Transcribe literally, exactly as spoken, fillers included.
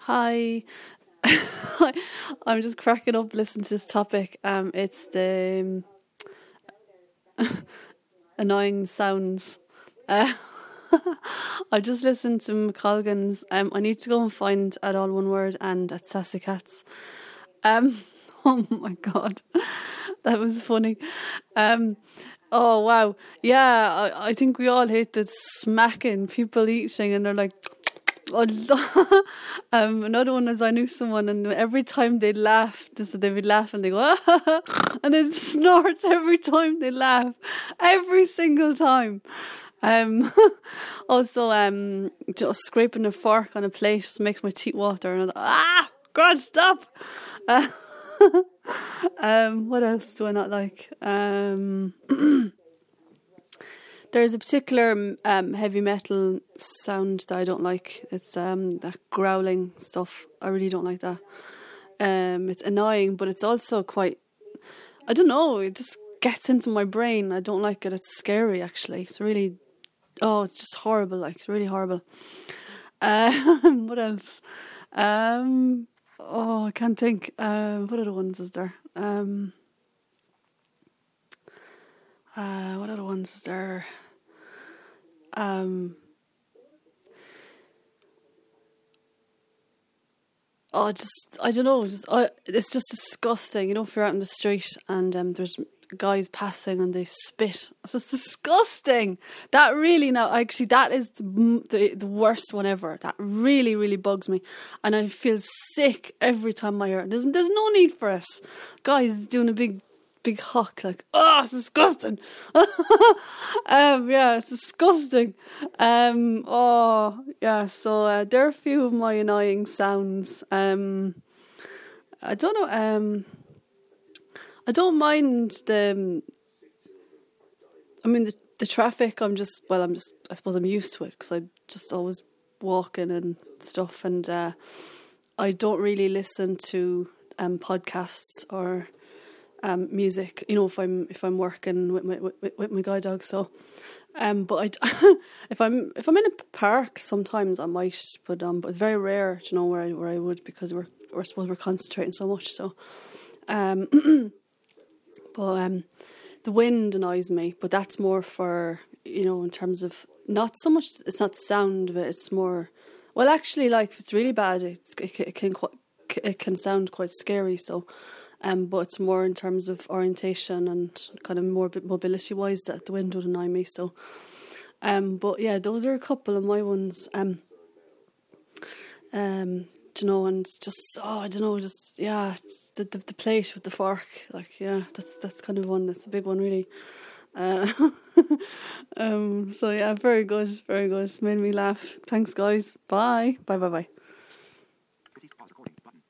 Hi. I'm just cracking up listening to this topic. Um, it's the um, annoying sounds. Uh, I just listened to McColgan's. Um, I need to go and find at all one word and at Sassy Cats. Um, oh my god, that was funny. Um, oh wow, yeah. I, I think we all hate the smacking people eating, and they're like. um, another one is I knew someone, and every time they'd laugh, just they would laugh and they go, and then snorts every time they laugh, every single time. Um, also, um, just scraping a fork on a plate just makes my teeth water, and I'm like, ah, God, stop. Uh, um, what else do I not like? Um. There's a particular um, heavy metal sound that I don't like. It's um, that growling stuff. I really don't like that. Um, it's annoying, but it's also quite, I don't know, it just gets into my brain. I don't like it. It's scary, actually. It's really, oh, it's just horrible. Like, it's really horrible. Um, what else? Um, oh, I can't think. Uh, what other ones is there? Um, uh, what other ones is there? Um, oh, just, I don't know, just, I, it's just disgusting. You know, if you're out in the street and um, there's guys passing and they spit, it's just disgusting. That really, now, actually, that is the, the, the worst one ever. That really, really bugs me. And I feel sick every time I hear it. There's, there's no need for it. Guys doing a big big huck, like, oh, it's disgusting. um, yeah, it's disgusting. Um, oh, yeah, so uh, there are a few of my annoying sounds. Um, I don't know, um, I don't mind the, I mean, the, the traffic, I'm just, well, I'm just, I suppose I'm used to it, because I'm just always walking and stuff, and uh, I don't really listen to um, podcasts or Um, music, you know, if I'm if I'm working with my with, with my guide dog. So, um, but I, if I'm if I'm in a park, sometimes I might put on, but very rare, you know, where I where I would, because we're we're supposed we're concentrating so much. So, um, but um, the wind annoys me, but that's more for, you know, in terms of not so much. It's not the sound of it. It's more, well, actually, like if it's really bad, it's, it, it can quite it can sound quite scary. So. Um, but it's more in terms of orientation and kind of more mobility wise that the wind would annoy me. So, um, but yeah, those are a couple of my ones. Um, um, do you know, and it's just, oh, I don't know, just yeah, it's the, the the plate with the fork, like, yeah, that's that's kind of one. That's a big one, really. Uh, um, so yeah, very good, very good. Made me laugh. Thanks, guys. Bye, bye, bye, bye.